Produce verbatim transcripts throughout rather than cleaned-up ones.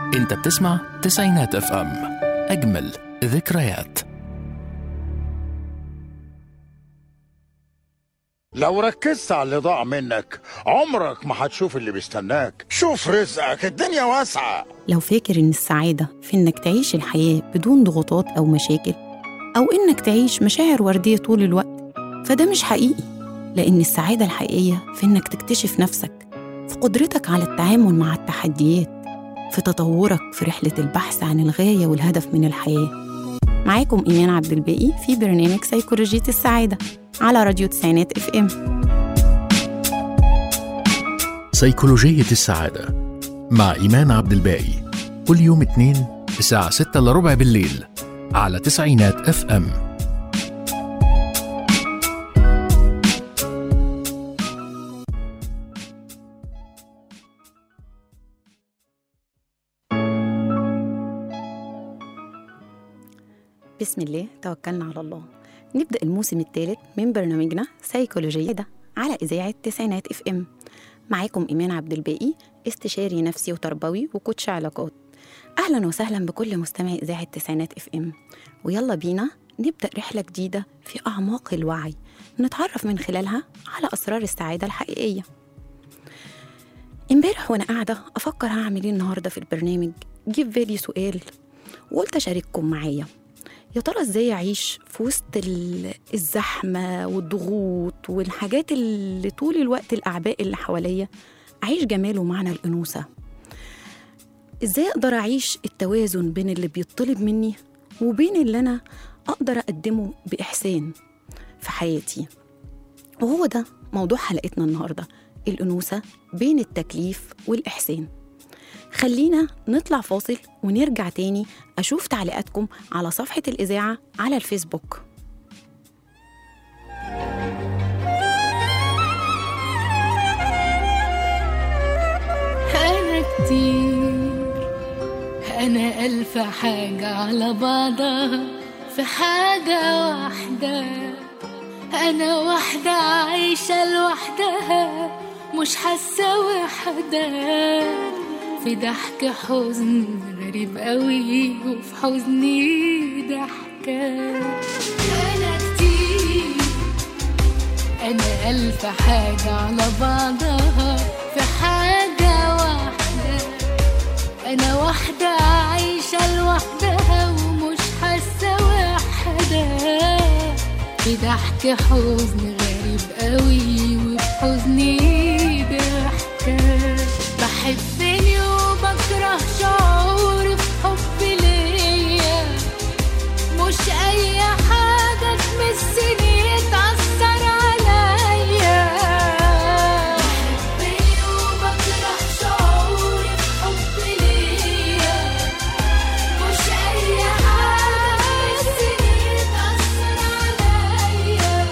انت بتسمع تسعينات اف ام، اجمل ذكريات. لو ركزت على اللي ضاع منك عمرك ما هتشوف اللي بيستناك. شوف رزقك، الدنيا واسعة. لو فاكر إن السعادة في إنك تعيش الحياة بدون ضغوطات أو مشاكل، أو إنك تعيش مشاعر وردية طول الوقت، فده مش حقيقي. لأن السعادة الحقيقية في إنك تكتشف نفسك، في قدرتك على التعامل مع التحديات، في تطورك في رحلة البحث عن الغاية والهدف من الحياة. معاكم إيمان عبد الباقي في برنامج سيكولوجية السعادة على راديو تسعينات اف ام. سيكولوجية السعادة مع إيمان عبد الباقي، كل يوم اثنين الساعة ستة إلا ربع بالليل على تسعينات اف ام. بسم الله، توكلنا على الله. نبدأ الموسم الثالث من برنامجنا سيكولوجية ده على إذاعة تسعينات اف ام. معاكم إيمان عبد الباقي، استشاري نفسي وتربوي وكوتش علاقات. أهلا وسهلا بكل مستمعي إذاعة تسعينات اف ام، ويلا بينا نبدأ رحلة جديدة في أعماق الوعي، نتعرف من خلالها على أسرار السعادة الحقيقية. امبارح وأنا قاعدة أفكر هعمل إيه النهاردة في البرنامج، جه في بالي سؤال وقلت أشارككم معايا. يا ترى ازاي اعيش في وسط الزحمه والضغوط والحاجات اللي طول الوقت الاعباء اللي حواليا، اعيش جمال ومعنى الانوثه؟ ازاي اقدر اعيش التوازن بين اللي بيطلب مني وبين اللي انا اقدر اقدمه باحسان في حياتي؟ وهو ده موضوع حلقتنا النهارده، الانوثه بين التكليف والاحسان. خلينا نطلع فاصل ونرجع تاني أشوف تعليقاتكم على صفحة الإذاعة على الفيسبوك. أنا كتير، أنا ألف حاجة على بعضها في حاجة واحدة. أنا واحدة عايشة لوحدها، مش حاسة وحدة، في ضحك حزن غريب قوي وفي حزني ضحكة. أنا كتير، أنا ألف حاجة على بعضها في حاجة واحدة. أنا واحدة عايشة لوحدها ومش حاسة وحدة، في ضحك حزن غريب قوي وفي حزني ضحكة. بحبني وبكره شعوري في حب ليا، مش اي حاجة تمسني تأثر عليا. بحبني وبكره شعوري في حب ليا، مش اي حاجة تمسني تأثر عليا.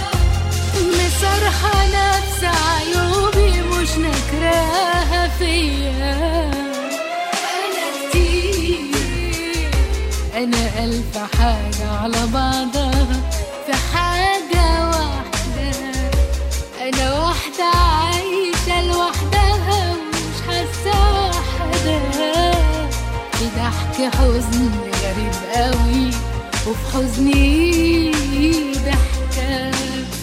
مصرحة نفس عيوبي مش نكراها فيا. أنا كتير، أنا ألف حاجة على بعضها في حاجة واحدة. أنا واحدة عايشة لوحدها ومش حاسة وحدة، في ضحك حزن غريب قوي وفي حزني ضحكة.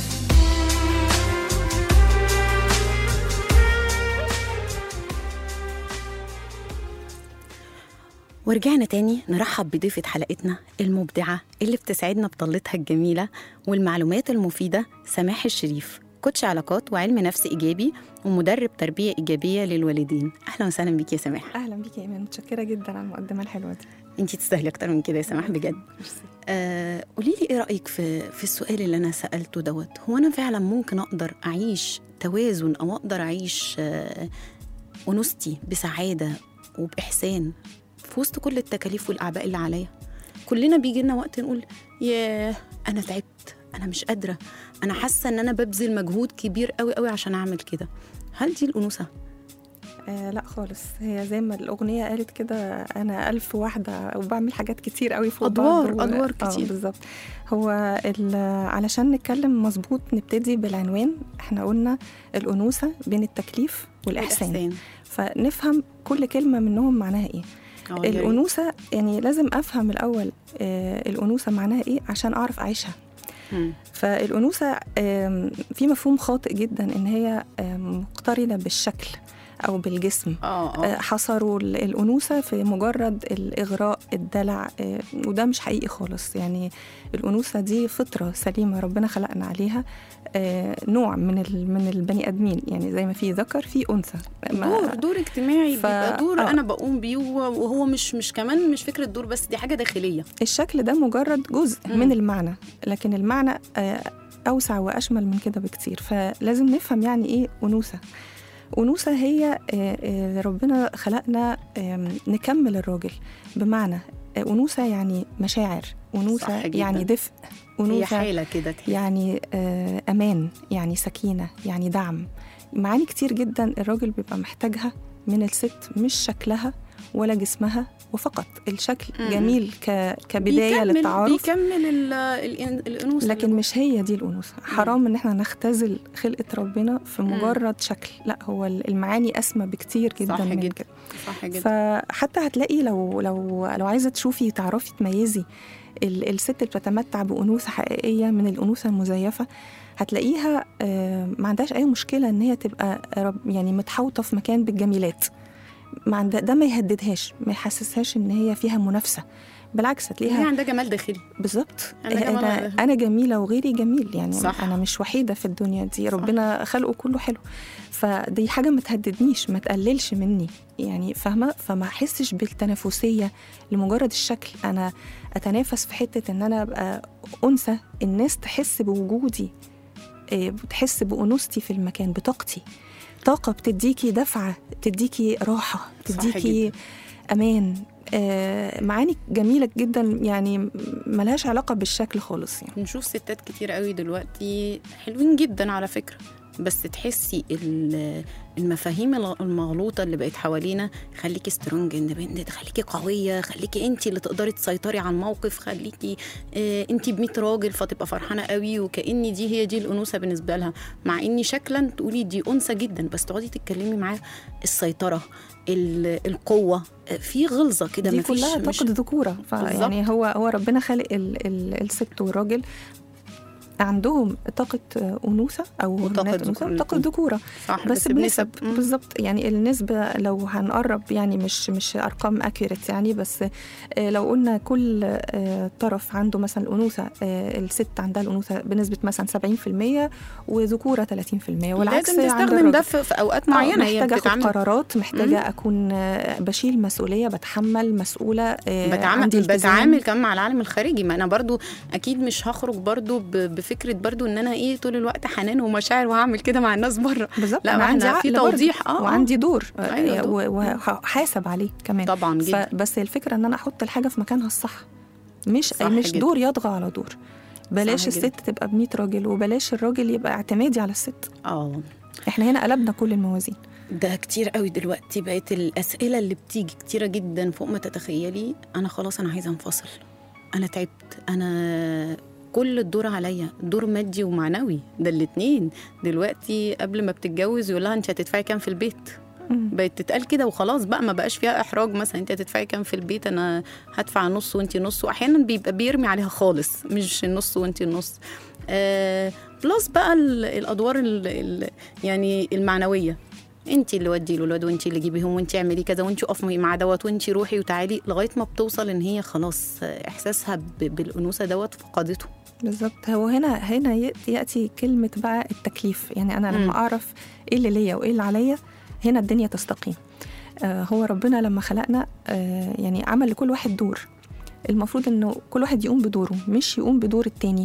ورجعنا تاني نرحب بضيفة حلقتنا المبدعة اللي بتسعدنا بطلتها الجميلة والمعلومات المفيدة، سماح الشريف، كوتش علاقات وعلم نفس إيجابي ومدرب تربية إيجابية للوالدين. أهلا وسهلا بيك يا سماح. أهلا بيك يا إيمان، متشكرة جدا على المقدمة الحلوة دي. أنتي تستاهلي أكتر من كده يا سماح بجد. آه قولي لي إيه رأيك في في السؤال اللي أنا سألته دوت؟ هو أنا فعلا ممكن أقدر أعيش توازن أو أقدر أعيش آه أنوثتي بسعادة وبإحسان في وسط كل التكاليف والأعباء اللي عليا؟ كلنا بيجي لنا وقت نقول ياه أنا تعبت، أنا مش قادرة، أنا حاسة إن أنا ببذل مجهود كبير قوي قوي عشان أعمل كده. هل دي الأنوثة؟ آه لا خالص، هي زي ما الأغنية قالت كده، أنا ألف واحدة وبعمل حاجات كتير قوي فوق أدوار بعض و... أدوار كتير. آه بالظبط. هو علشان نتكلم مظبوط نبتدي بالعنوان. احنا قلنا الأنوثة بين التكليف والإحسان, والإحسان. فنفهم كل كلمة منهم معناها إيه. آه، يا ريت. الأنوثة يعني لازم أفهم الأول آه، الأنوثة معناها إيه عشان أعرف أعيشها. مم. فالأنوثة آم، في مفهوم خاطئ جدا إن هي آم، مقترنة بالشكل أو بالجسم. اه آه، اه حصروا ال- الأنوثة في مجرد الإغراء الدلع، آه، وده مش حقيقي خالص. يعني الأنوثة دي فطرة سليمة ربنا خلقنا عليها، آه، نوع من ال- من البني آدمين، يعني زي ما في ذكر في أنثى. ما- دور دور اجتماعي ف- بيبقى دور آه. انا بقوم بيه، وهو وهو مش مش كمان مش فكره دور بس، دي حاجه داخليه. الشكل ده مجرد جزء مم. من المعنى، لكن المعنى آه، أوسع وأشمل من كده بكتير. فلازم نفهم يعني إيه أنوثة. أنوثة هي آه، آه، ربنا خلقنا آم، نكمل الراجل، بمعنى آه، أنوثة يعني مشاعر، صح أنوثة جداً. يعني دفء، هي أنوثة حاله كده تحس. يعني آه، أمان، يعني سكينة، يعني دعم. معاني كتير جدا الراجل بيبقى محتاجها من الست، مش شكلها ولا جسمها وفقط. الشكل مم. جميل ك... كبداية بيكمل للتعارف، بيكمل ال- الإن- الانوثه لكن اللي مش هي دي الأنوثة. حرام إن احنا نختزل خلقة ربنا في مم. مجرد شكل، لا، هو المعاني أسمى بكتير جدا صح من جدا. كده. جوه. صح جدا. فحتى هتلاقي لو لو لو عايزة تشوفي تعرفي تميزي ال- الست اللي بتتمتع بأنوثة حقيقية من الأنوثة المزيفة، هتلاقيها آه، ما عندهاش أي مشكلة إن هي تبقى رب- يعني متحوطة في مكان بالجميلات. ما عند- ده ما يهددهاش، ما يحسسهاش إن هي فيها منافسة. بالعكس هي هتلاقيها عندها جمال داخلي. بالظبط. عندها جمال أنا, غيرها. أنا جميلة وغيري جميل، يعني صح. أنا مش وحيدة في الدنيا دي، ربنا خلقه كله حلو. فدي حاجة ما تهددنيش، ما تقللش مني، يعني فاهمة. فما أحسش بالتنافسية لمجرد الشكل. أنا أتنافس في حتة إن أنا أبقى أنثى، الناس تحس بوجودي، إيه، بتحس بأنوثتي في المكان، بطاقتي، طاقة بتديكي دفعة، بتديكي راحة، صح بتديكي جدا. أمان. آه، معاني جميلة جدا، يعني ملهاش علاقة بالشكل خالص. يعني نشوف ستات كتير قوي دلوقتي حلوين جدا على فكرة، بس تحسي ال- المفاهيم الغ- المغلوطة اللي بقت حوالينا، خليكي سترونج اندبندنت، خليكي قوية، خليكي انتي اللي تقدري تسيطري على الموقف، خليكي اه انتي بمية راجل فتبقى فرحانة قوي، وكأني دي هي دي الأنوثة بالنسبة لها، مع اني شكلا تقولي دي أنثى جدا، بس تقعدي تتكلمي معاها السيطرة، ال- القوة، آه، في غلظة كده، دي مفيش كلها مش طاقة ذكورة. فيعني هو هو ربنا خالق ال ال الست والراجل عندهم طاقة أنوثة أو وطاقة هرمونات أنوثة ذكورة. وطاقة ذكورة، صح، بس بنسب. مم. بالظبط. يعني النسبة لو هنقرب، يعني مش مش أرقام أكيوريت يعني، بس آه، لو قلنا كل آه، طرف عنده مثلا الأنوثة، آه، الست عندها الأنوثة بنسبة مثلا سبعين في المية وذكورة ثلاثين في المية، والعكس لازم عند تستخدم الراجل. ده في في اوقات معينه. هي محتاجة أخد بتتعامل قرارات، محتاجة مم. أكون آه، بشيل مسؤولية، بتحمل مسؤولة، آه، بتعامل عندي التزام. بتعامل كمان مع العالم الخارجي. ما انا برضو اكيد مش هخرج برضو ب- بفكره برضو ان انا ايه طول الوقت حنان ومشاعر وهعمل كده مع الناس بره. بالظبط. لا، أنا عندي احنا في عقل برضه، توضيح اه آه. وعندي دور، أيوة، آه، دور. و- وهحاسب عليه كمان طبعا جدا. بس الفكرة ان انا احط الحاجة في مكانها الصح، مش صح مش جدا. دور يطغى على دور. بلاش صح الست جدا. تبقى بمية راجل، وبلاش الراجل يبقى اعتمادي على الست. اه احنا هنا قلبنا كل الموازين. ده كتير قوي دلوقتي، بقت الاسئله اللي بتيجي كتيره جدا فوق ما تتخيلي. انا خلاص انا عايزه انفصل، انا تعبت، انا كل الدور عليا، دور مادي ومعنوي، ده الاتنين. دلوقتي قبل ما بتتجوز يقول لها انت هتدفعي كام في البيت، بقت تتقال كده وخلاص بقى، ما بقاش فيها احراج. مثلا انت هتدفعي كام في البيت، انا هدفع نص وانت نص، واحيانا بيبقى بيرمي عليها خالص، مش النص وانت النص. آه بلس بقى ال- الادوار ال ال يعني المعنويه، انت اللي ودي له الولاد، وانت اللي جيبيهم، وانت اعملي كذا، وانت اقفي مع دوت، وانت روحي وتعالي، لغايه ما بتوصل ان هي خلاص احساسها ب- بالانوثه دوت فقدته. بالظبط. هو هنا هنا يأتي, يأتي كلمة بقى التكليف. يعني أنا لما مم. أعرف إيه اللي ليا وإيه اللي عليا، هنا الدنيا تستقيم. آه هو ربنا لما خلقنا آه يعني عمل لكل واحد دور، المفروض إنه كل واحد يقوم بدوره، مش يقوم بدور التاني.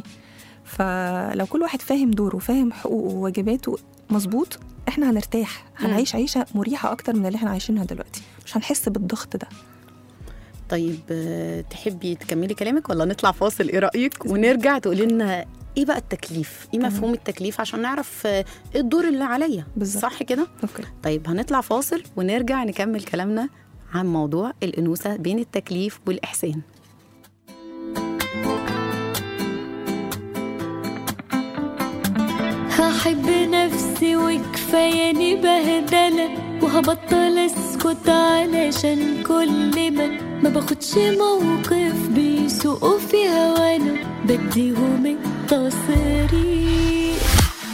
فلو كل واحد فاهم دوره، فاهم حقوقه وواجباته مظبوط، إحنا هنرتاح، هنعيش عيشة مريحة أكتر من اللي إحنا عايشينها دلوقتي، مش هنحس بالضغط ده. طيب آه، تحبي تكملي كلامك ولا نطلع فاصل؟ ايه رأيك ونرجع تقولي لنا ايه بقى التكليف، ايه مفهوم التكليف، عشان نعرف آه، ايه الدور اللي عليا. بالظبط. صح كده؟ أوكي. طيب هنطلع فاصل ونرجع نكمل كلامنا عن موضوع الأنوثة بين التكليف والإحسان. هحب نفسي وكفاياني بهدلة، وهبطل اسكت علشان كل ما ما باخدش موقف بيسوقوا فيها وانا بديهم التصريح.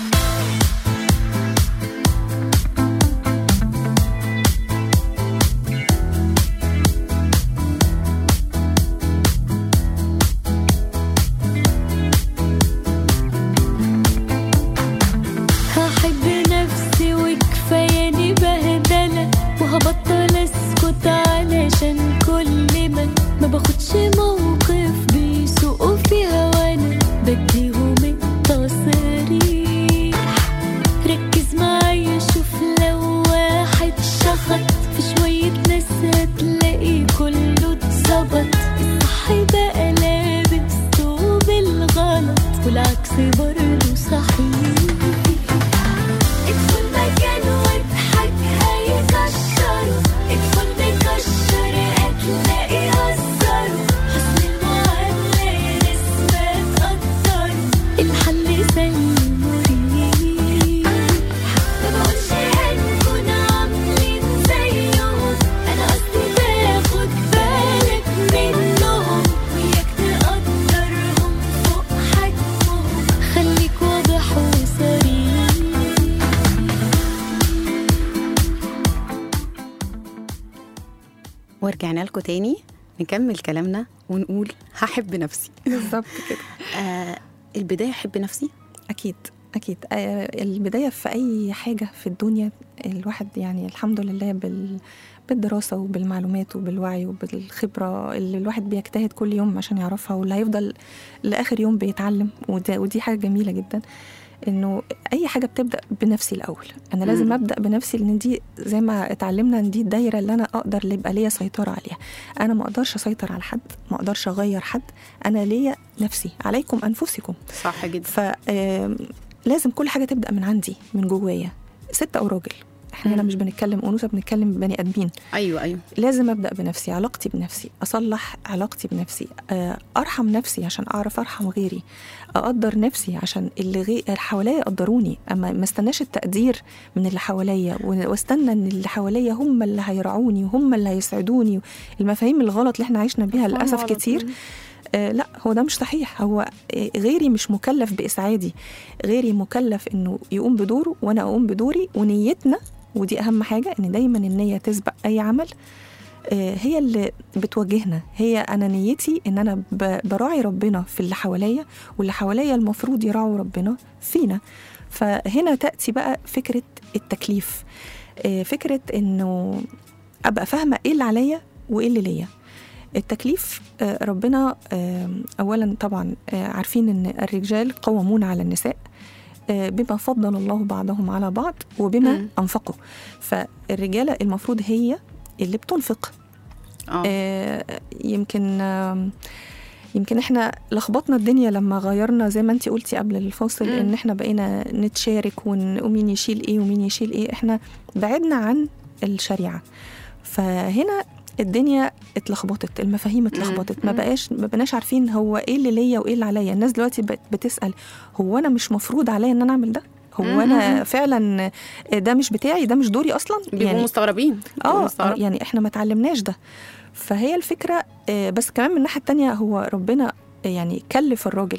هبطل اسكت علشان كل ما ما باخدش موقف بيسوقوا فيها وانا بديهم التصريح. ركز معايا شوف لو واحد شخط في شوية ناس هتلاقي كله اتظبط. الصح بقى لابس ثوب الغلط والعكس برضه صحيح. ادخل مكان واضحك هيكشروا، ادخل مكشر هتلاقي هزروا. حسن المعاملة نسبة تقدروا، الحل سلم مريح. ما بقولش هنكون عاملين زيهم، أنا قصدي تاخد بالك منهم وياك تقدرهم فوق حجمهم. خليك واضح وصريح. ورجعنا لكم تاني نكمل كلامنا ونقول هحب نفسي. بالظبط كده. آه البداية أحب نفسي. أكيد أكيد. آه البداية في أي حاجة في الدنيا الواحد يعني الحمد لله بال بالدراسة وبالمعلومات وبالوعي وبالخبرة اللي الواحد بيجتهد كل يوم عشان يعرفها، واللي هيفضل لآخر يوم بيتعلم. وده ودي حاجة جميلة جدا، إنه أي حاجة بتبدأ بنفسي الأول. أنا لازم مم. أبدأ بنفسي، لأن دي زي ما اتعلمنا إن دي الدايرة اللي أنا أقدر اللي يبقى ليا سيطرة عليها. أنا ما أقدرش أسيطر على حد، ما أقدرش أغير حد، أنا ليا نفسي. عليكم أنفسكم. صح جدا. فلازم كل حاجة تبدأ من عندي، من جوايا، ست أو راجل. احنا هنا مم. مش بنتكلم أنوثة، بنتكلم بني آدمين. أيوة أيوة. لازم أبدأ بنفسي، علاقتي بنفسي، أصلح علاقتي بنفسي، أرحم نفسي عشان أعرف أرحم غيري، أقدر نفسي عشان اللي غي... حواليا يقدروني. أما ما استناش التقدير من اللي حواليا واستنى إن اللي حواليا هم اللي هيرعوني وهم اللي هيسعدوني. المفاهيم الغلط اللي احنا عايشنا بيها للأسف كتير. آه لا، هو ده مش صحيح. هو غيري مش مكلف بإسعادي، غيري مكلف إنه يقوم بدوره وأنا أقوم بدوري. ونيتنا، ودي أهم حاجة، إن دايما النية تسبق أي عمل. هي اللي بتوجهنا. هي أنا نيتي إن أنا براعي ربنا في اللي حواليا، واللي حواليا المفروض يراعوا ربنا فينا. فهنا تأتي بقى فكرة التكليف، فكرة إنه أبقى فاهمة إيه اللي عليا وإيه اللي ليا. التكليف ربنا أولا طبعا عارفين إن الرجال قوامون على النساء بما فضل الله بعضهم على بعض وبما م. أنفقوا. فالرجالة المفروض هي اللي بتنفق. آه. آه يمكن آه يمكن احنا لخبطنا الدنيا لما غيرنا زي ما انتي قلتي قبل الفاصل، م. ان احنا بقينا نتشارك ومين يشيل ايه ومين يشيل ايه. احنا بعدنا عن الشريعة، فهنا الدنيا اتلخبطت، المفاهيم اتلخبطت. ما بقاش ما بقناش عارفين هو ايه اللي ليا وايه اللي عليا. الناس دلوقتي بتسأل هو انا مش مفروض عليا ان انا اعمل ده؟ هو م-م. انا فعلا ده مش بتاعي، ده مش دوري اصلا؟ بيبقوا يعني مستغربين. اه يعني احنا ما تعلمناش ده. فهي الفكرة. بس كمان من الناحية التانية هو ربنا يعني كلف الراجل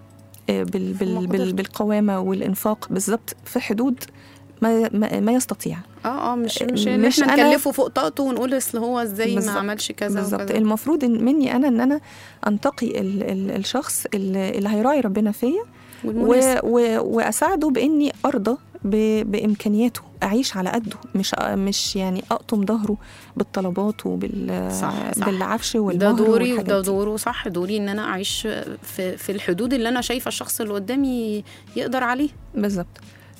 بال بال بال بالقوامة والإنفاق بالظبط في حدود ما ما, ما يستطيع. اه اه مش مش, مش احنا نكلفه فوق طاقته ونقول اصل هو ازاي ما عملش كذا بالظبط. المفروض إن مني انا ان انا انتقي ال ال الشخص اللي, اللي هيراعي ربنا فيا و و واساعده باني ارضى بامكانياته، اعيش على قده، مش مش يعني اقطم ظهره بالطلبات وبال صح صح. بالعفش والمهر. ده دوري وده دوره. صح، دوري ان انا اعيش في في الحدود اللي انا شايفه الشخص اللي قدامي يقدر عليه. بالظبط.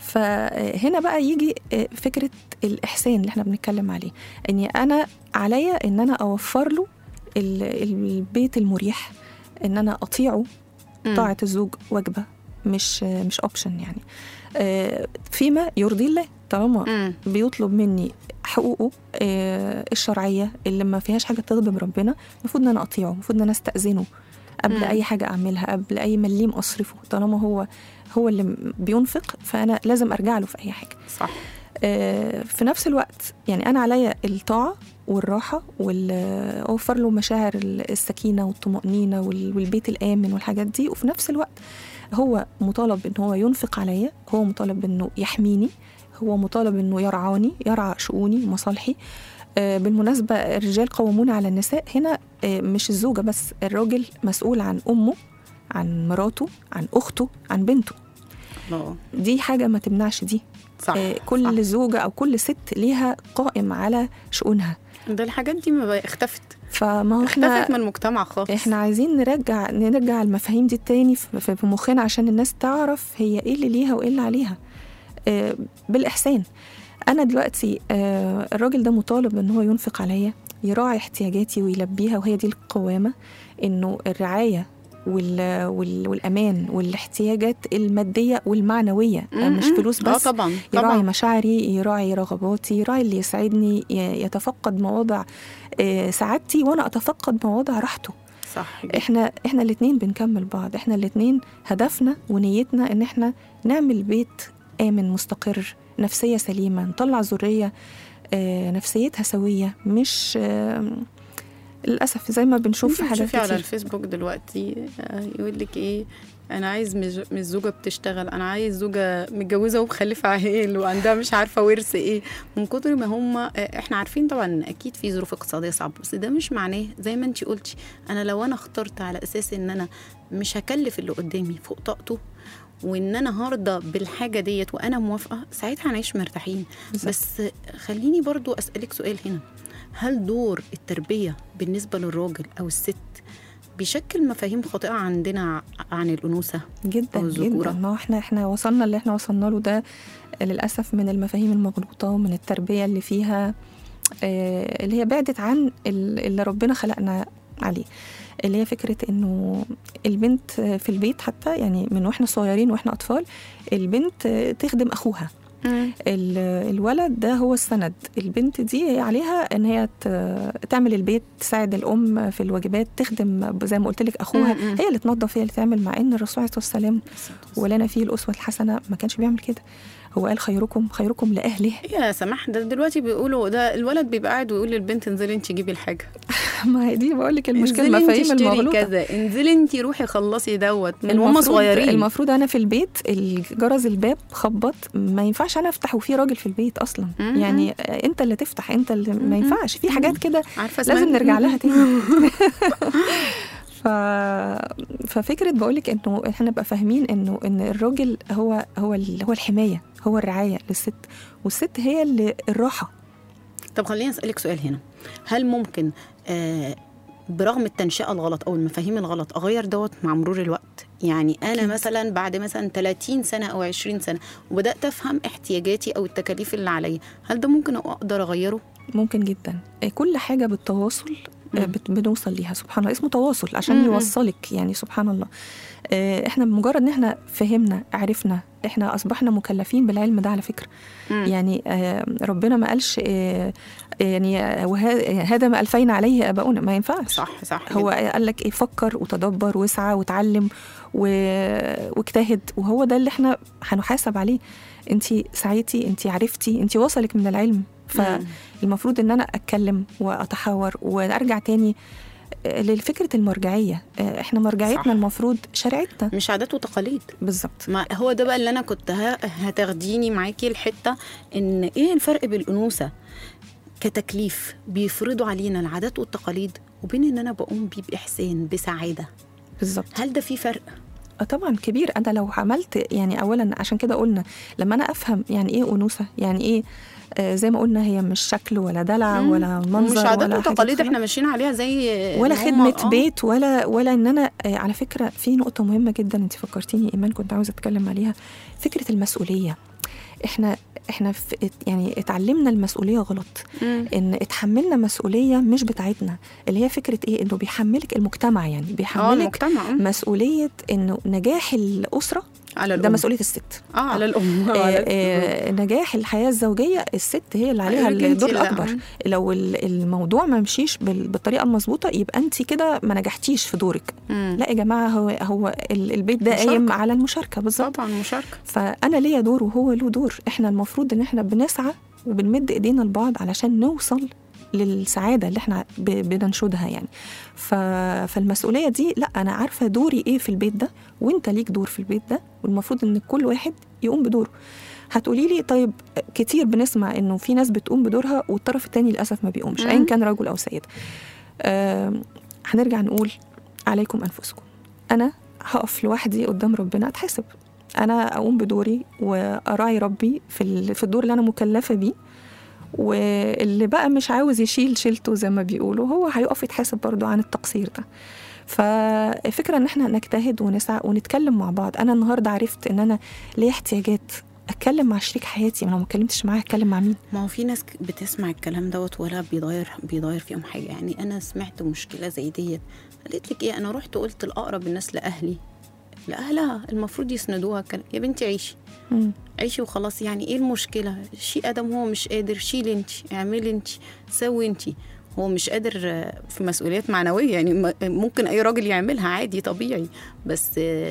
فهنا بقى يجي فكرة الإحسان اللي احنا بنتكلم عليه، أني أنا عليا أن أنا أوفر له البيت المريح، أن أنا أطيعه. م. طاعة الزوج واجبة، مش مش أوبشن يعني. فيما يرضي الله، طالما م. بيطلب مني حقوقه الشرعية اللي ما فيهاش حاجة تغضب ربنا، المفروض أن أنا أطيعه، المفروض أن أنا أستأذنه قبل م. أي حاجة أعملها، قبل أي مليم أصرفه. طالما هو هو اللي بينفق فأنا لازم أرجع له في أي حاجة. صح. آه، في نفس الوقت يعني انا عليا الطاعه والراحه واوفر له مشاعر السكينه والطمانينه والبيت الامن والحاجات دي، وفي نفس الوقت هو مطالب ان هو ينفق عليا، هو مطالب انه يحميني، هو مطالب انه يرعاني، يرعى شؤوني ومصالحي. آه، بالمناسبه الرجال قوامون على النساء، هنا آه، مش الزوجه بس، الراجل مسؤول عن امه، عن مراته، عن اخته، عن بنته. الله. دي حاجه ما تمنعش دي. صح. آه، كل صح. زوجه او كل ست ليها قائم على شؤونها. ده الحاجات دي ما بقى اختفت فما هو احنا اختفت من المجتمع خالص. احنا عايزين نرجع نرجع المفاهيم دي تاني في في مخنا عشان الناس تعرف هي ايه اللي ليها وايه اللي عليها. آه، بالاحسان. انا دلوقتي آه، الراجل ده مطالب ان هو ينفق عليا، يراعي احتياجاتي ويلبيها، وهي دي القوامه، انه الرعايه وال... وال... والامان والاحتياجات الماديه والمعنويه، مش فلوس بس. اه طبعا يراعي طبعا. مشاعري، يراعي رغباتي، يراعي اللي يسعدني، ي- يتفقد مواضع آه، سعادتي وانا اتفقد مواضع راحته. صح جدا. احنا احنا الاثنين بنكمل بعض، احنا الاثنين هدفنا ونيتنا ان احنا نعمل بيت امن مستقر، نفسيه سليمه، نطلع ذريه آه، نفسيتها سويه، مش آه، للاسف زي ما بنشوف في حاجات شوفي على كتير. الفيسبوك دلوقتي آه، يقول لك ايه، انا عايز مش مش زوجه بتشتغل، انا عايز زوجه متجوزه ومخلفه عيل وعندها مش عارفه ورث ايه، من كتر ما هم. احنا عارفين طبعا ان اكيد في ظروف اقتصاديه صعبه، بس ده مش معناه زي ما انت قلتي انا لو انا اخترت على اساس ان انا مش هكلف اللي قدامي فوق طاقته، وان انا هرضى بالحاجه ديت وانا موافقه، ساعتها هنعيش مرتاحين. بالظبط. بس خليني برضو اسالك سؤال هنا، هل دور التربيه بالنسبه للراجل او الست بيشكل مفاهيم خاطئه عندنا عن الانوثه جدا أو الذكورة؟ جدا. ما هو احنا احنا وصلنا اللي احنا وصلنا له ده للاسف من المفاهيم المغلوطه ومن التربيه اللي فيها آه، اللي هي بعدت عن ال- اللي ربنا خلقنا عليه، اللي هي فكره انه البنت في البيت، حتى يعني من واحنا صغيرين واحنا اطفال، البنت تخدم اخوها، ال- الولد ده هو السند، البنت دي هي عليها ان هي ت- تعمل البيت، تساعد الام في الواجبات، تخدم زي ما قلت لك اخوها، مم. هي اللي تنظف، هي اللي تعمل، مع ان الرسول عليه الصلاه والسلام ولنا فيه الاسوه الحسنه ما كانش بيعمل كده. هو قال خيركم خيركم لاهله. يا سماح، ده دلوقتي بيقولوا ده الولد بيبقى قاعد ويقول للبنت انزلي انت جيبي الحاجه، ما هي دي بقول لك المشكله، انزلي انت المفاهيم اشتري المغلوطه. كذا، انزلي انت روحي خلصي دوت من هم المفروض- صغيرين. المفروض انا في البيت الجرس الباب خبط، ما ينفعش انا افتح وفي راجل في البيت اصلا. مم. يعني آه، انت اللي تفتح، انت اللي ما ينفعش، في حاجات كده عارفه اسمها لازم إيه؟ نرجع لها تاني. ف... ففكره بقولك انه احنا نبقى فاهمين انه ان الراجل هو هو ال- هو الحمايه، هو الرعايه للست، والست هي اللي الراحه. طب خليني اسالك سؤال هنا، هل ممكن آه برغم التنشئه الغلط او المفاهيم الغلط اغير دوت مع مرور الوقت؟ يعني انا أكيد. مثلا بعد مثلا ثلاثين سنه او عشرين سنه وبدات افهم احتياجاتي او التكاليف اللي عليا، هل ده ممكن اقدر اغيره؟ ممكن جدا. كل حاجه بالتواصل مم. بت- بنوصل ليها، سبحان الله، اسمه تواصل عشان مم. يوصلك، يعني سبحان الله. آه، احنا بمجرد ان احنا فهمنا، عرفنا، احنا اصبحنا مكلفين بالعلم ده على فكره. مم. يعني آه، ربنا ما قالش آه، يعني آه، وه- هذا ما الفينا عليه اباؤنا، ما ينفعش. صح صح هو جداً. قال لك ايه، فكر وتدبر واسعى وتعلم و- واجتهد، وهو ده اللي احنا هنحاسب عليه. انت سعيتي، انت عرفتي، انت وصلك من العلم، فالمفروض ان انا اتكلم واتحاور وارجع تاني لفكره المرجعيه. احنا مرجعيتنا صح. المفروض شريعتنا. مش عادات وتقاليد. بالظبط. ما هو ده بقى اللي انا كنت ه- هتاخديني معاكي الحته، ان ايه الفرق بين الانوثه كتكليف بيفرضوا علينا العادات والتقاليد، وبين ان انا بقوم بيه باحسان بسعاده؟ بالظبط. هل ده في فرق؟ اه طبعا كبير. انا لو عملت، يعني اولا عشان كده قلنا لما انا افهم يعني ايه انوثه، يعني ايه آه زي ما قلنا، هي مش شكل ولا دلع مم. ولا منظر مش عادات ولا حاجة وتقاليد خلاص. احنا ماشيين عليها زي ولا إن هم- خدمة آه. بيت ولا ولا ان انا آه على فكرة في نقطة مهمة جدا انت فكرتيني ايمان، كنت عاوزة اتكلم عليها، فكرة المسؤولية. احنا احنا في يعني اتعلمنا المسؤولية غلط، مم. ان اتحملنا مسؤولية مش بتاعتنا، اللي هي فكرة ايه، انه بيحملك المجتمع، يعني اه بيحملك المجتمع. مم. مسؤولية انه نجاح الأسرة على ده الأم. مسؤوليه الست. اه على الام. آه، آه، نجاح الحياه الزوجيه الست هي اللي عليها أيوة، الدور أنتي لا. الاكبر. لو ال- الموضوع ما مشيش بال- بالطريقه المظبوطه يبقى انت كده ما نجحتيش في دورك. مم. لا يا جماعه، هو هو ال- البيت ده مشاركة. قايم على المشاركه بالظبط. طبعا مشاركه. فانا ليا دور وهو له دور. احنا المفروض ان احنا بنسعى وبنمد ايدينا لبعض علشان نوصل للسعاده اللي احنا ب- بننشدها يعني. ف... فالمسؤوليه دي، لا انا عارفه دوري ايه في البيت ده، وانت ليك دور في البيت ده، والمفروض ان كل واحد يقوم بدوره. هتقولي لي طيب، كتير بنسمع انه في ناس بتقوم بدورها والطرف التاني للاسف ما بيقومش، مم. ايا كان رجل او سيد. آه هنرجع نقول عليكم انفسكم. انا هقف لوحدي قدام ربنا اتحاسب. انا اقوم بدوري واراعي ربي في ال- في الدور اللي انا مكلفه بيه، واللي بقى مش عاوز يشيل شيلته زي ما بيقولوا هو هيقف يتحاسب برضو عن التقصير ده. فالفكره ان احنا نجتهد ونسعى ونتكلم مع بعض. انا النهارده عرفت ان انا ليا احتياجات، اتكلم مع شريك حياتي. ما لو ما اتكلمتش معاه اتكلم مع مين؟ ما هو في ناس بتسمع الكلام دوت ولا بيضاير بيضاير فيهم حاجه. يعني انا سمعت مشكله زي ديت، قالت لك ايه، انا رحت قلت لاقرب الناس لاهلي لاهلها المفروض يسندوها. كان يا بنتي عيشي مم. عيشي وخلاص، يعني ايه المشكله؟ شي ادم هو مش قادر، شيل انت، اعملي انت، سوي انت. هو مش قادر في مسؤوليات معنويه، يعني ممكن اي راجل يعملها عادي طبيعي، بس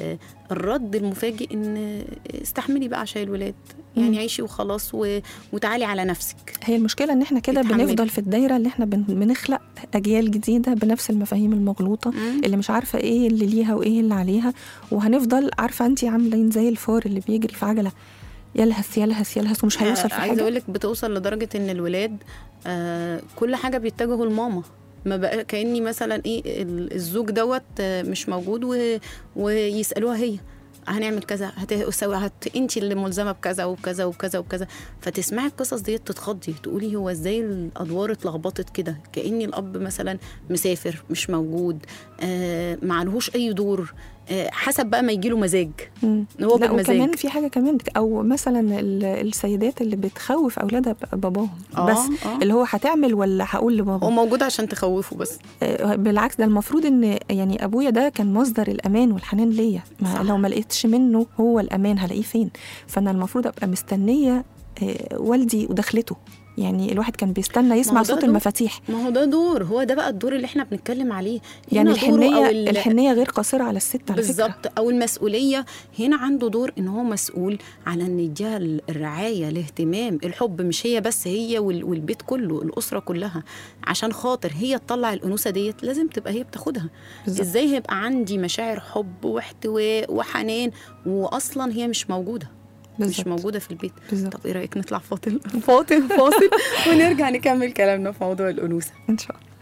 الرد المفاجئ ان استحملي بقى عشان الولاد، يعني عيشي وخلاص و... وتعالي على نفسك. هي المشكله ان احنا كده اتحملي. بنفضل في الدايره اللي احنا بن- بنخلق اجيال جديده بنفس المفاهيم المغلوطه، مم. اللي مش عارفه ايه اللي ليها وايه اللي عليها. وهنفضل عارفه انت عاملين زي الفار اللي بيجري في عجله، يلهث يلهث يلهث ومش هيوصل في عايزه حاجه. اقول لك بتوصل لدرجه ان الولاد آه كل حاجه بيتجهوا لماما. ما بقى كاني مثلا ايه ال- الزوج دوت آه، مش موجود و... ويسالوها هي هنعمل كذا، هتسوي هت... انت اللي ملزمه بكذا وكذا وكذا وكذا. فتسمعي القصص ديت تتخضي، تقولي هو ازاي الادوار اتلخبطت كده، كاني الاب مثلا مسافر مش موجود، آه معلهوش اي دور، آه حسب بقى ما يجيله مزاج مم. هو لا بالمزاج. وكمان في حاجه كمان، او مثلا ال- السيدات اللي بتخوف اولادها ب- باباهم آه، بس آه. اللي هو هتعمل ولا هقول هو لبابا. موجود عشان تخوفه بس. آه، بالعكس، ده المفروض ان يعني ابويا ده كان مصدر الامان والحنان ليا. ما صح. لو ما لقيتش منه هو الامان هلاقيه فين؟ فانا المفروض ابقى مستنيه آه، والدي ودخلته. يعني الواحد كان بيستنى يسمع ده صوت دور. المفاتيح. ما هو ده دور، هو ده بقى الدور اللي احنا بنتكلم عليه. يعني هنا دوره الحنيه أو ال- الحنيه غير قاصره على الست على فكره. بالظبط، او المسؤوليه. هنا عنده دور ان هو مسؤول على ان يديها الرعايه، الاهتمام، الحب، مش هي بس، هي وال- والبيت كله، الاسره كلها. عشان خاطر هي تطلع الانوثه ديت لازم تبقى هي بتاخدها. بالظبط. ازاي هيبقى عندي مشاعر حب واحتواء وحنان واصلا هي مش موجوده؟ مش بالظبط. موجوده في البيت. بالظبط. طب ايه رايك نطلع فاصل فاصل فاصل ونرجع نكمل كلامنا في موضوع الانوثه. ان شاء الله.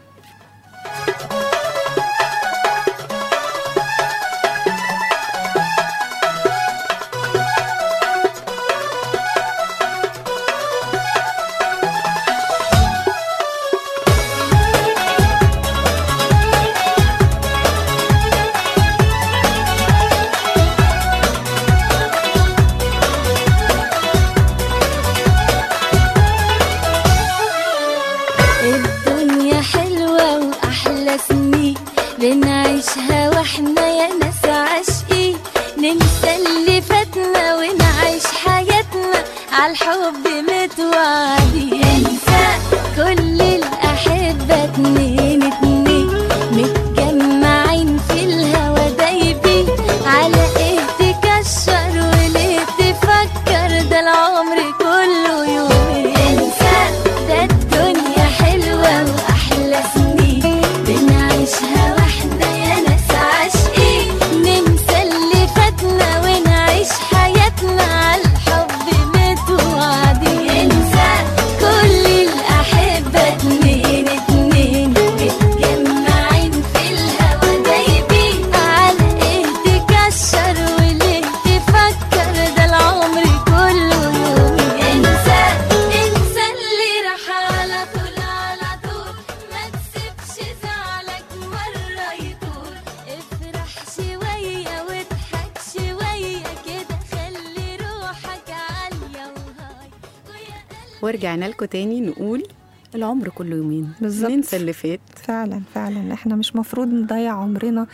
الدنيا حلوة وأحلى سنين بنعيشها واحنا يا ناس عاشقين، ننسى اللي فاتنا ونعيش حياتنا عالحب متوعدين. انسى كل الأحبة اتنين اتنين متجمعين في الهوا دايبين، على ايه تكشر وليه تفكر، ده العمر كله يومين. انسى ده الدنيا حلوة وأحلى سنين بنعيشها واحنا يا ناس عاشقين، ننسى اللي فاتنا ونعيش حياتنا عالحب متوعدين. انسى كل الأحبة اتنين اتنين متجمعين في الهوا دايبين، على ايه تكشر وليه تفكر، ده العمر كله يومين. انسى انسى اللي راح على طول على طول، ما تسيبش زعلك مرة يطول، افرح شوية واضحك شوية كده، خلي روحك عالية وهاي ويا قلبي. ورجعنا لكم تاني نقول العمر كله يومين، بالظبط. ننسى اللي فات. فعلا فعلا احنا مش مفروض نضيع عمرنا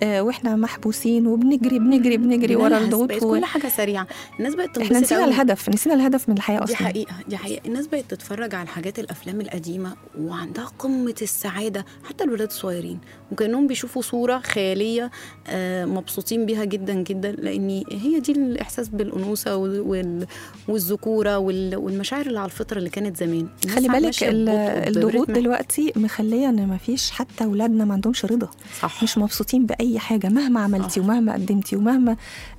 آه واحنا محبوسين وبنجري بنجري بنجري ورا ملهس، الضغوط بقت و... كل حاجه سريعه. الناس بقت احنا تنبسط نسينا أوي. الهدف نسينا الهدف من الحياه دي اصلا. حقيقة دي حقيقة الناس بقت تتفرج على الحاجات الأفلام القديمة وعندها قمة السعادة، حتى الولاد الصغيرين، وكأنهم بيشوفوا صورة خيالية آه مبسوطين بيها جدا جدا، لأن هي دي الإحساس بالأنوثة وال- والذكورة وال- والمشاعر اللي على الفطرة اللي كانت زمان. الناس خلي بالك ماشية ال- ببطء الضغوط وبرتم. دلوقتي مخليه ان ما فيش حتى اولادنا ما عندهمش رضا، صح. مش مبسوطين باي حاجه مهما عملتي صح. ومهما قدمتي ومهما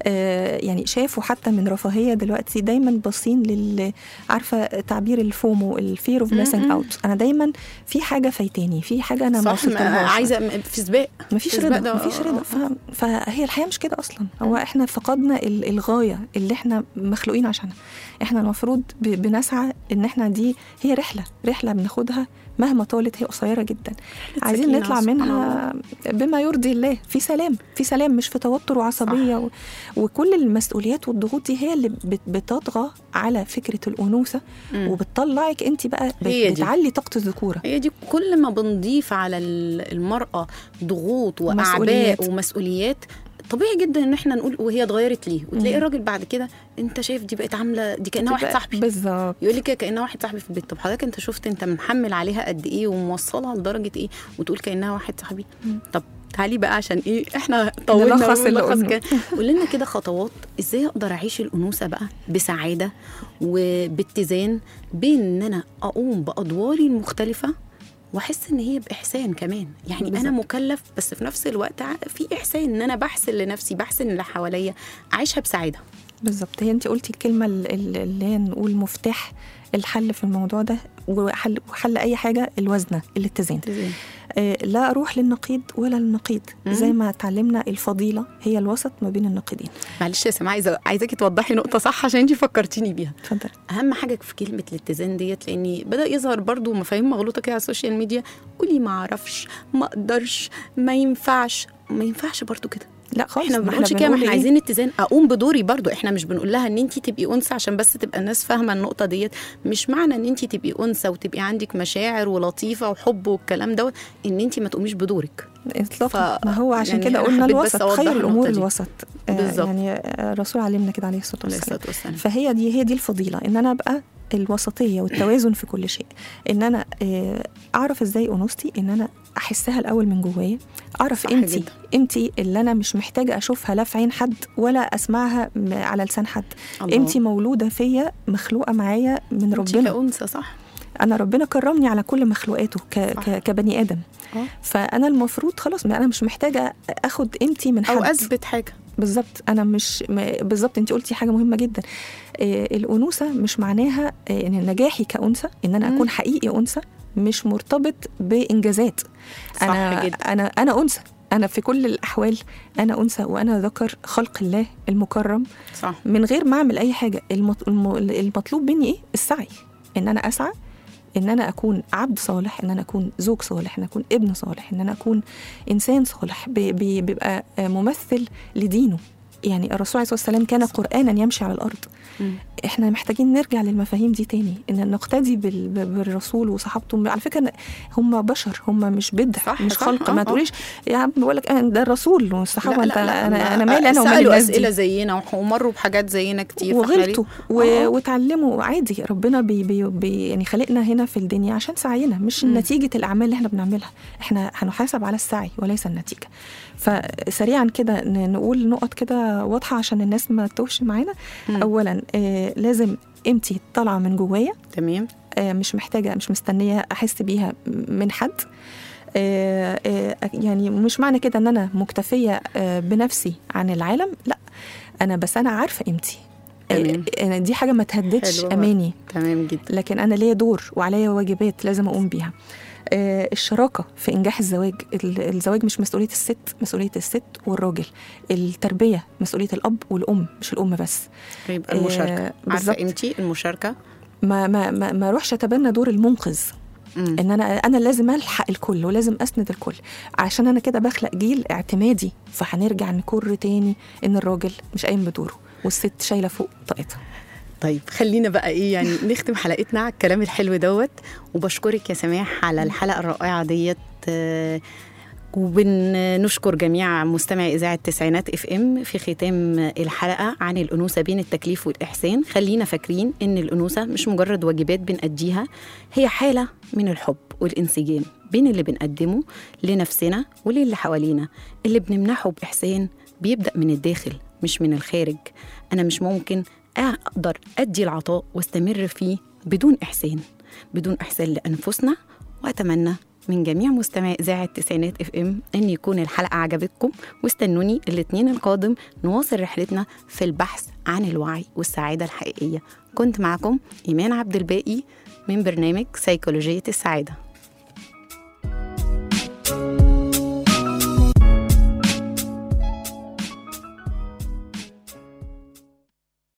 آه يعني شافوا حتى من رفاهيه. دلوقتي دايما باصين لل عارفه تعبير الفومو، الفير اوف ميسنج اوت. انا دايما في حاجه فايتاني، في حاجه انا ما صح، وصلتلهاش، عايزة في سباق مفيش السباق رضا ده- مفيش آه، رضا آه. ف... فهي الحياه مش كده اصلا. هو احنا فقدنا ال- الغايه اللي احنا مخلوقين عشانها. احنا المفروض ب... بنسعى ان احنا دي هي رحله رحله بناخدها مهما طالت، هي قصيره جدا، عايزين سكينة نطلع سبحان منها بما يرضي الله، في سلام في سلام مش في توتر وعصبيه و... وكل المسؤوليات والضغوط دي هي اللي بت... بتطغى على فكره الانوثه مم. وبتطلعك انت بقى بت... هي دي. بتعلي طاقه الذكوره. هي دي كل ما بنضيف على ال- المرأة ضغوط وأعباء ومسؤوليات. ومسؤوليات، طبيعي جدا ان احنا نقول وهي اتغيرت ليه، وتلاقي مم. الراجل بعد كده انت شايف دي بقت عامله دي كانها واحد بتبقى- صاحبي، بالظبط. يقول لك كانها واحد صاحبي في البيت. طب حضرتك انت شفت انت محمل عليها قد ايه وموصلها لدرجه ايه وتقول كانها واحد صاحبي؟ طب تعالي بقى عشان ايه احنا طولنا نلخص اللي ونلخص قلنا. كده. قول لنا كده خطوات ازاي اقدر اعيش الانوثه بقى بسعاده وباتزان، بين ان انا اقوم بادواري المختلفه واحس ان هي باحسان كمان. يعني بالزبط. انا مكلف بس في نفس الوقت في احسان ان انا بحسن لنفسي، بحسن اللي حواليا، اعيشها بسعاده. بالظبط. هي انت قلتي الكلمه ال- ال- اللي هي نقول مفتاح الحل في الموضوع ده، وحل, وحل اي حاجه الوزنه، الاتزان. آه لا اروح للنقيض ولا للنقيض، مم. زي ما اتعلمنا الفضيله هي الوسط ما بين النقيضين. معلش يا سماعه، عايزه عايزاكي توضحي نقطه صح عشان انتي فكرتيني بيها. اتفضل. اهم حاجه في كلمه الاتزان ديت، لاني بدا يظهر برضو مفاهيم مغلوطه كده على السوشيال ميديا، قولي ما اعرفش، ما اقدرش، ما ينفعش. ما ينفعش برضو كده. لا خالص، احنا ما ما بنقولش كده، ما بنقول احنا إيه؟ عايزين اتزان، اقوم بدوري برضو. احنا مش بنقول لها ان انت تبقي انثى عشان بس تبقى الناس فاهمه النقطه ديت. مش معنى ان انت تبقي انثى وتبقي عندك مشاعر ولطيفه وحب والكلام دوت ان انت ما تقوميش بدورك. اطلاقا. ف- ما هو عشان يعني كده أنا قلنا حبيت بس الوسط، أوضح خير الامور النقطة دي. الوسط. آه بالظبط. يعني آه، الرسول علمنا كده عليه الصلاه عليه والسلام. الصلاه والسلام. فهي دي هي دي الفضيله، ان انا ابقى الوسطيه والتوازن في كل شيء. ان انا آه، اعرف ازاي انوثتي، ان انا احسها الاول من جوايا، اعرف صح قيمتي جدا. قيمتي اللي انا مش محتاجه اشوفها لا في عين حد ولا اسمعها م- على لسان حد. الله. قيمتي مولوده فيا، مخلوقه معايا من انتي ربنا. كأنثى صح. انا ربنا كرمني على كل مخلوقاته ك... صح. ك... كبني ادم. اه. فانا المفروض خلاص، ما انا مش محتاجه اخد قيمتي من حد او اثبت حاجه. بالظبط. انا مش م- بالظبط. انت قلتي حاجه مهمه جدا. آه، الانوثه مش معناها آه، ان نجاحي كانثى، ان انا مم. اكون حقيقي انثى، مش مرتبط بانجازات. صح انا جدا. انا انا انثى، انا في كل الاحوال انا انثى، وانا ذكر خلق الله المكرم، صح. من غير ما اعمل اي حاجه. المط- الم- المطلوب مني ايه؟ السعي، ان انا اسعى، ان انا اكون عبد صالح، ان انا اكون زوج صالح، ان انا اكون ابن صالح، ان انا اكون انسان صالح بي- بي- بيبقى ممثل لدينه. يعني الرسول عليه الصلاه والسلام كان قرانا يمشي على الارض. مم. احنا محتاجين نرجع للمفاهيم دي تاني، ان نقتدي بال- بالرسول وصحابته. على فكره هم بشر، هم مش بدع، صح، مش صح. خلق. آه، ما آه. تقوليش يا عم بقول لك ده الرسول والصحابه، انت انا ما- انا مالي انا ومال سألوا الناس اسئله دي. زينا وح- ومروا بحاجات زينا كتير، وغلطوا و... آه. وتعلموا عادي. ربنا بي... بي... بي... يعني خلقنا هنا في الدنيا عشان سعينا، مش مم. نتيجة الأعمال اللي احنا بنعملها. احنا هنحاسب على السعي وليس النتيجة. فسريعا كده ن- نقول نقط كده واضحة عشان الناس ما تتوهش معانا. مم. أولا آه لازم قيمتي طالعة من جوايا، تمام. آه مش محتاجة، مش مستنية أحس بيها من حد. آه آه يعني مش معنى كده ان انا مكتفيه آه بنفسي عن العالم، لا، انا بس انا عارفه قيمتي. تمام. آه دي حاجه ما تهددش حلوة. اماني، تمام جدا. لكن انا ليا دور وعليا واجبات لازم اقوم بيها. آه الشراكه في انجاح الزواج. ال- الزواج مش مسؤوليه الست، مسؤوليه الست والراجل. التربيه مسؤوليه الاب والام، مش الام بس. يبقى المشاركه. آه، عارفه بالظبط. قيمتي المشاركه. ما ما ما, ما اروحش اتبنى دور المنقذ، مم. ان انا انا لازم الحق الكل ولازم اسند الكل، عشان انا كده بخلق جيل اعتمادي. فهنرجع نكر تاني ان الراجل مش قايم بدوره والست شايله فوق طاقتها. طيب خلينا بقى ايه يعني نختم حلقتنا على الكلام الحلو دوت. وبشكرك يا سماح على الحلقه الرائعه ديت. آه، وبنشكر جميع مستمعي إذاعة تسعينات اف ام في ختام الحلقة عن الأنوثة بين التكليف والإحسان. خلينا فاكرين إن الأنوثة مش مجرد واجبات بنأديها، هي حالة من الحب والانسجام بين اللي بنقدمه لنفسنا وللي حوالينا. اللي بنمنحه بإحسان بيبدأ من الداخل مش من الخارج. أنا مش ممكن أقدر أدي العطاء واستمر فيه بدون إحسان، بدون إحسان لأنفسنا. وأتمنى من جميع مستمعي إذاعة تسعينات اف ام أن يكون الحلقة عجبتكم، واستنوني الاثنين القادم نواصل رحلتنا في البحث عن الوعي والسعادة الحقيقية. كنت معكم إيمان عبد الباقي من برنامج سيكولوجية السعادة.